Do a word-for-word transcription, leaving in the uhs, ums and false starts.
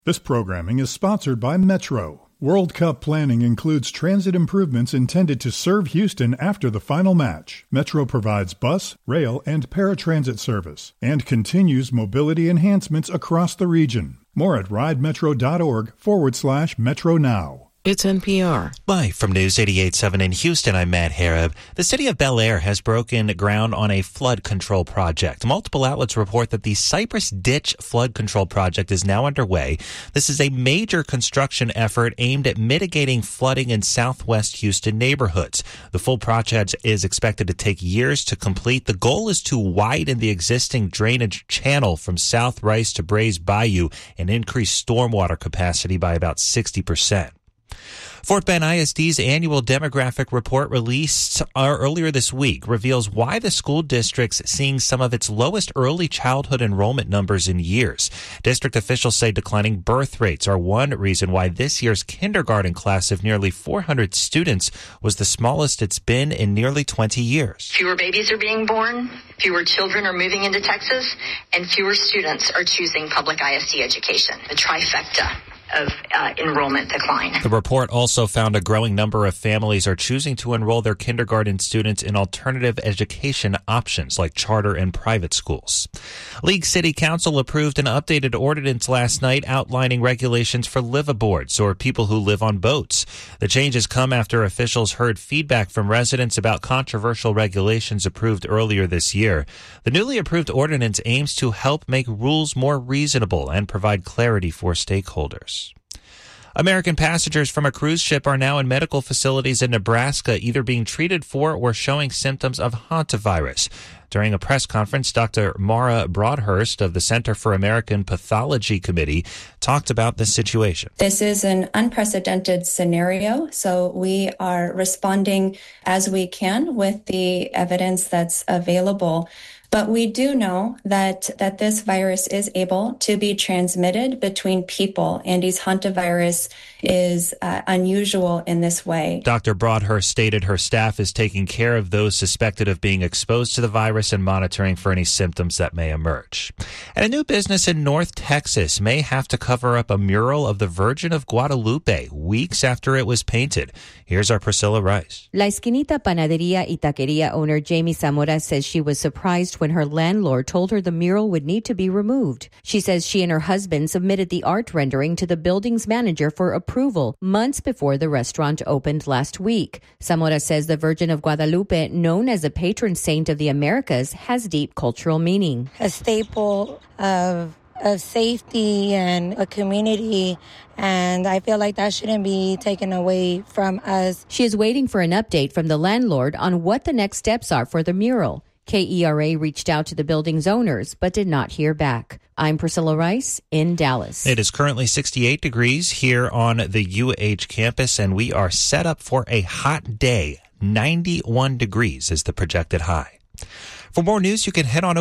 This programming is sponsored by Metro. World Cup planning includes transit improvements intended to serve Houston after the final match. Metro provides bus, rail, and paratransit service and continues mobility enhancements across the region. More at ridemetro.org forward slash Metro Now. It's N P R. Live from News eighty-eight point seven in Houston, I'm Matt Harab. The city of Bel Air has broken ground on a flood control project. Multiple outlets report that the Cypress Ditch Flood Control Project is now underway. This is a major construction effort aimed at mitigating flooding in southwest Houston neighborhoods. The full project is expected to take years to complete. The goal is to widen the existing drainage channel from South Rice to Brays Bayou and increase stormwater capacity by about sixty percent. Fort Bend I S D's annual demographic report released earlier this week reveals why the school district's seeing some of its lowest early childhood enrollment numbers in years. District officials say declining birth rates are one reason why this year's kindergarten class of nearly four hundred students was the smallest it's been in nearly twenty years. Fewer babies are being born, fewer children are moving into Texas, and fewer students are choosing public I S D education. The trifecta of uh, enrollment decline. The report also found a growing number of families are choosing to enroll their kindergarten students in alternative education options like charter and private schools. League City Council approved an updated ordinance last night outlining regulations for liveaboards, or people who live on boats. The changes come after officials heard feedback from residents about controversial regulations approved earlier this year. The newly approved ordinance aims to help make rules more reasonable and provide clarity for stakeholders. American passengers from a cruise ship are now in medical facilities in Nebraska, either being treated for or showing symptoms of hantavirus. During a press conference, Doctor Mara Broadhurst of the Center for American Pathology Committee talked about this situation. This is an unprecedented scenario, so we are responding as we can with the evidence that's available. But we do know that, that this virus is able to be transmitted between people. Andes hantavirus is uh, unusual in this way. Doctor Broadhurst stated her staff is taking care of those suspected of being exposed to the virus and monitoring for any symptoms that may emerge. And a new business in North Texas may have to cover up a mural of the Virgin of Guadalupe weeks after it was painted. Here's our Priscilla Rice. La Esquinita Panaderia y Taqueria owner Jamie Zamora says she was surprised when her landlord told her the mural would need to be removed. She says she and her husband submitted the art rendering to the building's manager for approval months before the restaurant opened last week. Zamora says the Virgin of Guadalupe, known as a patron saint of the Americas, has deep cultural meaning. A staple of of safety and a community, and I feel like that shouldn't be taken away from us. She is waiting for an update from the landlord on what the next steps are for the mural. K E R A reached out to the building's owners, but did not hear back. I'm Priscilla Rice in Dallas. It is currently sixty-eight degrees here on the U H campus, and we are set up for a hot day. ninety-one degrees is the projected high. For more news, you can head on over